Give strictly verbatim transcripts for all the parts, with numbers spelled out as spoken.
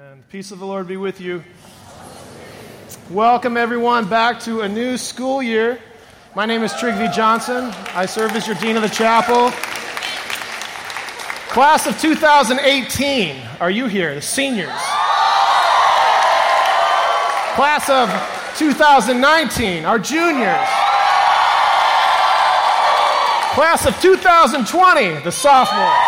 Amen. Peace of the Lord be with you. Welcome everyone back to a new school year. My name is Trigvi Johnson. I serve as your Dean of the Chapel. Class of two thousand eighteen, are you here? The seniors. Class of two thousand nineteen, our juniors. Class of two thousand twenty, the sophomores.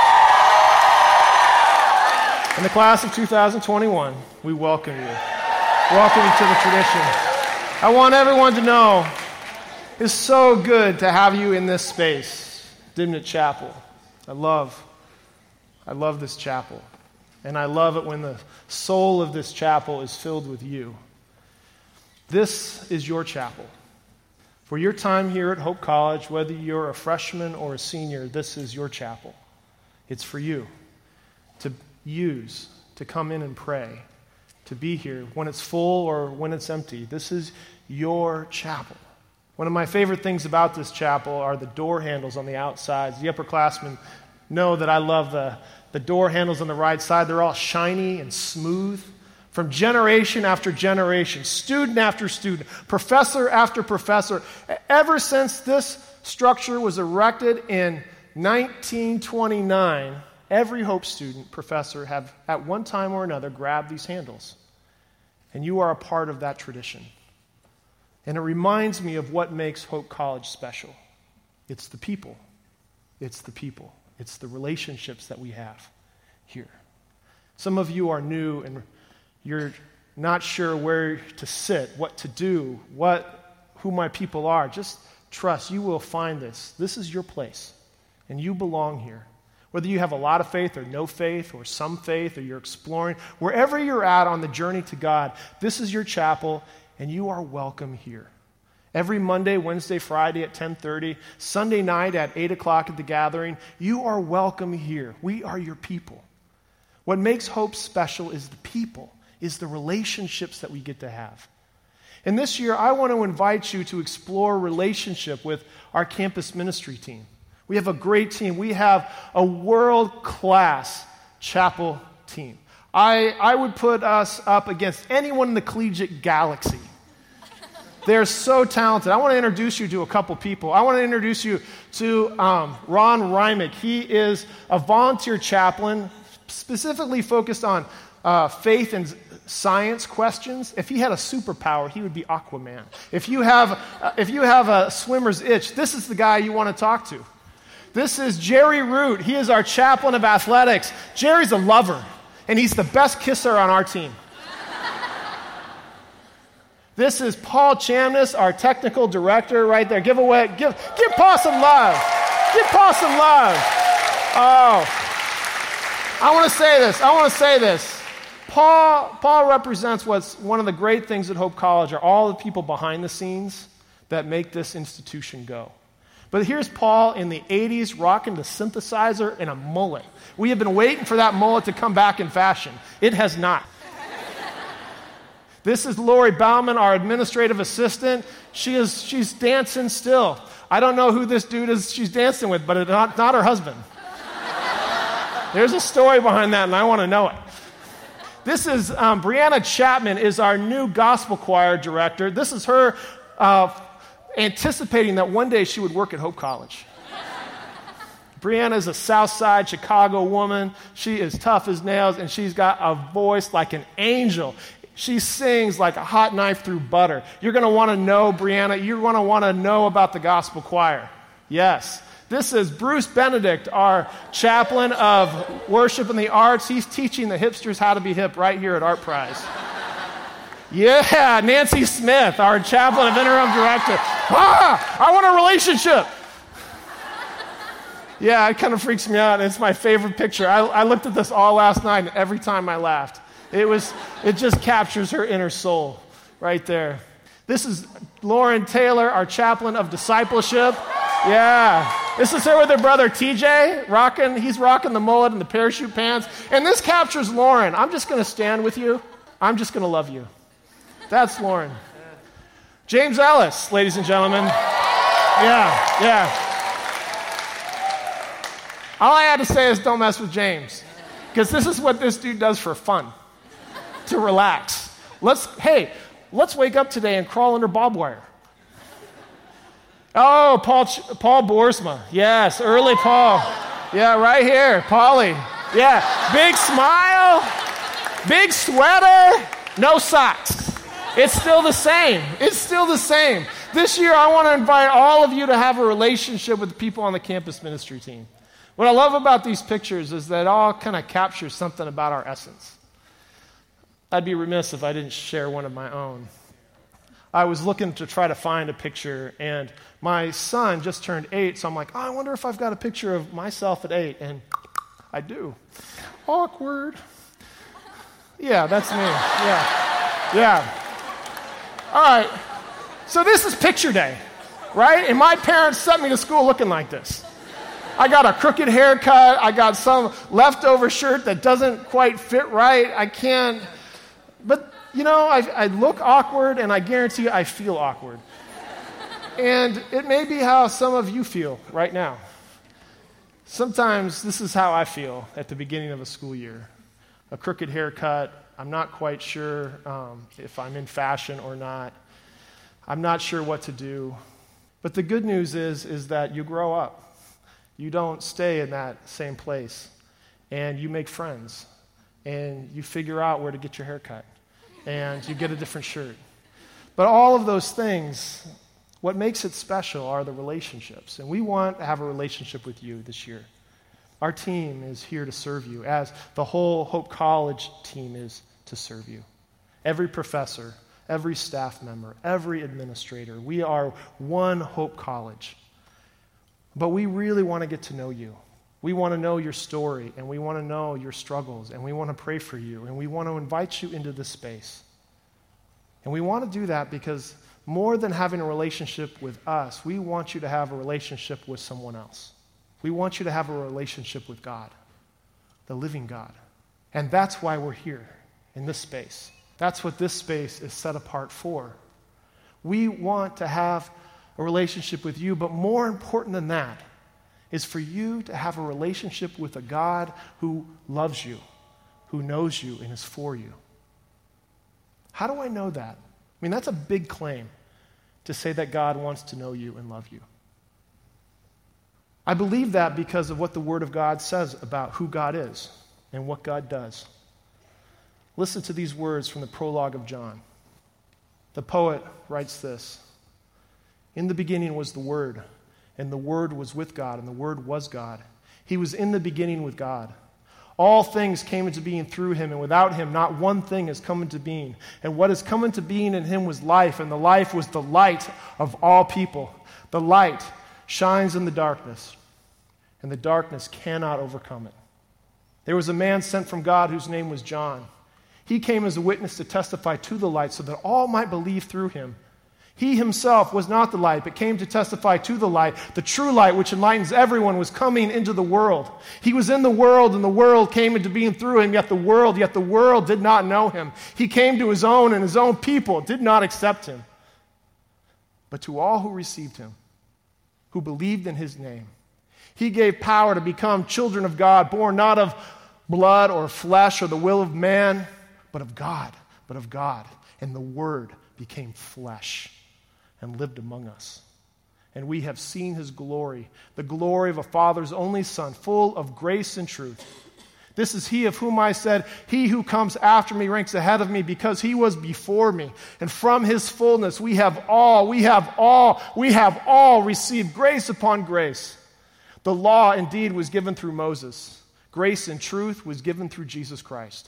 In the class of two thousand twenty-one, we welcome you. Welcome you to the tradition. I want everyone to know it's so good to have you in this space, Dimnit Chapel. I love, I love this chapel. And I love it when the soul of this chapel is filled with you. This is your chapel. For your time here at Hope College, whether you're a freshman or a senior, this is your chapel. It's for you to use, to come in and pray, to be here when it's full or when it's empty. This is your chapel. One of my favorite things about this chapel are the door handles on the outsides. The upperclassmen know that I love the, the door handles on the right side. They're all shiny and smooth. From generation after generation, student after student, professor after professor, ever since this structure was erected in nineteen twenty-nine, every Hope student, professor, have at one time or another grabbed these handles. And you are a part of that tradition. And it reminds me of what makes Hope College special. It's the people. It's the people. It's the relationships that we have here. Some of you are new and you're not sure where to sit, what to do, what, who my people are. Just trust, you will find this. This is your place, and you belong here. Whether you have a lot of faith or no faith or some faith or you're exploring, wherever you're at on the journey to God, this is your chapel, and you are welcome here. Every Monday, Wednesday, Friday at ten thirty, Sunday night at eight o'clock at the gathering, you are welcome here. We are your people. What makes Hope special is the people, is the relationships that we get to have. And this year, I want to invite you to explore relationship with our campus ministry team. We have a great team. We have a world-class chapel team. I, I would put us up against anyone in the collegiate galaxy. They're so talented. I want to introduce you to a couple people. I want to introduce you to um, Ron Rymick. He is a volunteer chaplain specifically focused on uh, faith and science questions. If he had a superpower, he would be Aquaman. If you have, uh, if you have a swimmer's itch, this is the guy you want to talk to. This is Jerry Root. He is our chaplain of athletics. Jerry's a lover, and he's the best kisser on our team. This is Paul Chamness, our technical director right there. Give away, give, give Paul some love. Give Paul some love. Oh, I want to say this. I want to say this. Paul, Paul represents what's one of the great things at Hope College are all the people behind the scenes that make this institution go. But here's Paul in the eighties rocking the synthesizer and a mullet. We have been waiting for that mullet to come back in fashion. It has not. This is Lori Bauman, our administrative assistant. She is she's dancing still. I don't know who this dude is she's dancing with, but it's not, not her husband. There's a story behind that, and I want to know it. This is um, Brianna Chapman is our new gospel choir director. This is her uh, anticipating that one day she would work at Hope College. Brianna is a South Side Chicago woman. She is tough as nails, and she's got a voice like an angel. She sings like a hot knife through butter. You're going to want to know, Brianna, you're going to want to know about the gospel choir. Yes. This is Bruce Benedict, our chaplain of worship and the arts. He's teaching the hipsters how to be hip right here at Art Prize. Yeah, Nancy Smith, our chaplain of interim director. Ah, I want a relationship. Yeah, it kind of freaks me out. It's my favorite picture. I, I looked at this all last night, and every time I laughed. It was, it just captures her inner soul right there. This is Lauren Taylor, our chaplain of discipleship. Yeah. This is her with her brother T J, rocking, he's rocking the mullet and the parachute pants. And this captures Lauren. I'm just going to stand with you. I'm just going to love you. That's Lauren. James Ellis, ladies and gentlemen. Yeah, yeah. All I had to say is don't mess with James. Because this is what this dude does for fun. to relax. Let's, hey, let's wake up today and crawl under barbed wire. Oh, Paul Paul Boersma. Yes, early Paul. Yeah, right here, Paulie. Yeah, big smile, big sweater, no socks. It's still the same. It's still the same. This year, I want to invite all of you to have a relationship with the people on the campus ministry team. What I love about these pictures is that it all kind of captures something about our essence. I'd be remiss if I didn't share one of my own. I was looking to try to find a picture, and my son just turned eight, so I'm like, oh, I wonder if I've got a picture of myself at eight, and I do. Awkward. Yeah, that's me. Yeah. Yeah. All right. So this is picture day, right? And my parents sent me to school looking like this. I got a crooked haircut. I got some leftover shirt that doesn't quite fit right. I can't, but you know, I, I look awkward, and I guarantee you I feel awkward. And it may be how some of you feel right now. Sometimes this is how I feel at the beginning of a school year. A crooked haircut. I'm not quite sure um, if I'm in fashion or not. I'm not sure what to do. But the good news is, is that you grow up. You don't stay in that same place. And you make friends. And you figure out where to get your haircut. And you get a different shirt. But all of those things, what makes it special are the relationships. And we want to have a relationship with you this year. Our team is here to serve you, as the whole Hope College team is to serve you. Every professor, every staff member, every administrator. We are one Hope College. But we really want to get to know you. We want to know your story, and we want to know your struggles, and we want to pray for you, and we want to invite you into this space. And we want to do that because more than having a relationship with us, we want you to have a relationship with someone else. We want you to have a relationship with God, the living God. And that's why we're here in this space. That's what this space is set apart for. We want to have a relationship with you, but more important than that is for you to have a relationship with a God who loves you, who knows you, and is for you. How do I know that? I mean, that's a big claim to say that God wants to know you and love you. I believe that because of what the Word of God says about who God is and what God does. Listen to these words from the prologue of John. The poet writes this: "In the beginning was the Word, and the Word was with God, and the Word was God. He was in the beginning with God. All things came into being through him, and without him not one thing has come into being. And what has come into being in him was life, and the life was the light of all people. The light shines in the darkness, and the darkness cannot overcome it. There was a man sent from God whose name was John. He came as a witness to testify to the light, so that all might believe through him. He himself was not the light, but came to testify to the light. The true light, which enlightens everyone, was coming into the world. He was in the world, and the world came into being through him, yet the world, yet the world did not know him. He came to his own, and his own people did not accept him. But to all who received him, who believed in his name, he gave power to become children of God, born not of blood or flesh or the will of man, but of God, but of God. And the Word became flesh and lived among us. And we have seen his glory, the glory of a Father's only Son, full of grace and truth. This is he of whom I said, he who comes after me ranks ahead of me, because he was before me. And from his fullness we have all, we have all, we have all received grace upon grace. The law indeed was given through Moses. Grace and truth was given through Jesus Christ."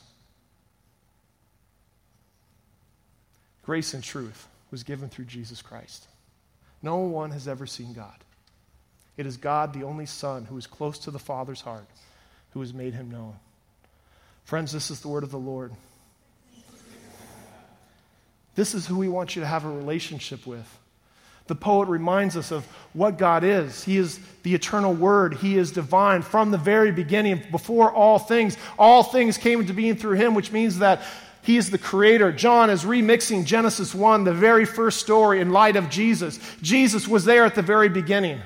Grace and truth was given through Jesus Christ. No one has ever seen God. It is God, the only Son, who is close to the Father's heart, who has made him known. Friends, this is the word of the Lord. This is who we want you to have a relationship with. The poet reminds us of what God is. He is the eternal Word. He is divine from the very beginning, before all things. All things came into being through him, which means that he is the creator. John is remixing Genesis one, the very first story, in light of Jesus. Jesus was there at the very beginning.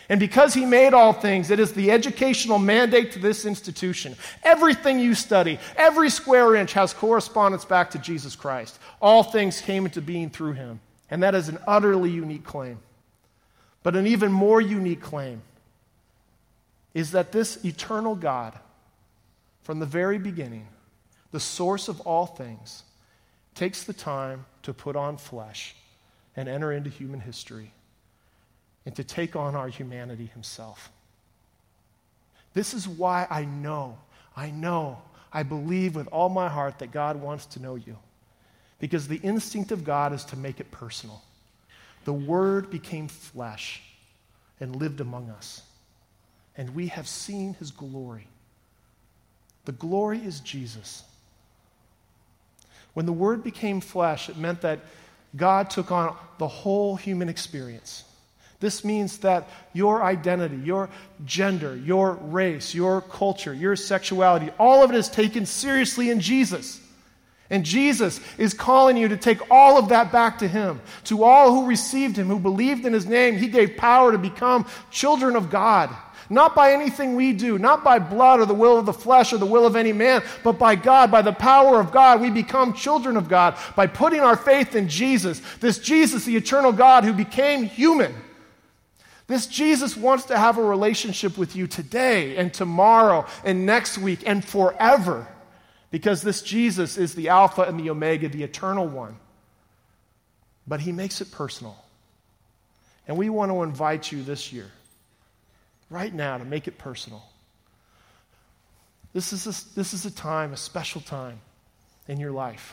And because he made all things, it is the educational mandate to this institution. Everything you study, every square inch has correspondence back to Jesus Christ. All things came into being through him. And that is an utterly unique claim. But an even more unique claim is that this eternal God, from the very beginning, the source of all things, takes the time to put on flesh and enter into human history and to take on our humanity himself. This is why I know, I know, I believe with all my heart that God wants to know you. Because the instinct of God is to make it personal. The Word became flesh and lived among us. And we have seen his glory. The glory is Jesus. When the Word became flesh, it meant that God took on the whole human experience. This means that your identity, your gender, your race, your culture, your sexuality, all of it is taken seriously in Jesus. And Jesus is calling you to take all of that back to him. To all who received him, who believed in his name, he gave power to become children of God. Not by anything we do, not by blood or the will of the flesh or the will of any man, but by God, by the power of God, we become children of God by putting our faith in Jesus. This Jesus, the eternal God who became human. This Jesus wants to have a relationship with you today and tomorrow and next week and forever. Because this Jesus is the Alpha and the Omega, the eternal one. But he makes it personal. And we want to invite you this year, right now, to make it personal. This is a, this is a time, a special time in your life.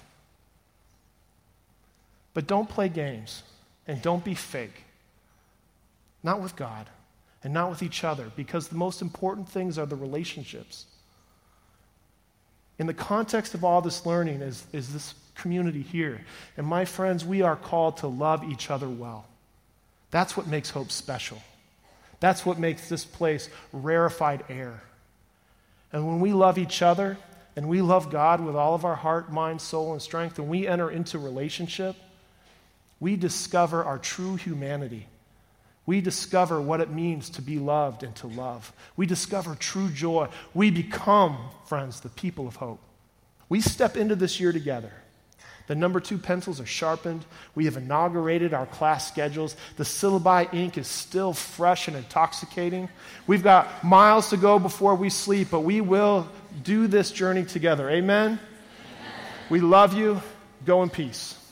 But don't play games and don't be fake. Not with God and not with each other, because the most important things are the relationships. In the context of all this learning is, is this community here. And my friends, we are called to love each other well. That's what makes Hope special. That's what makes this place rarefied air. And when we love each other and we love God with all of our heart, mind, soul, and strength, and we enter into relationship, we discover our true humanity. We discover what it means to be loved and to love. We discover true joy. We become, friends, the people of hope. We step into this year together. The number two pencils are sharpened. We have inaugurated our class schedules. The syllabi ink is still fresh and intoxicating. We've got miles to go before we sleep, but we will do this journey together. Amen? Amen. We love you. Go in peace.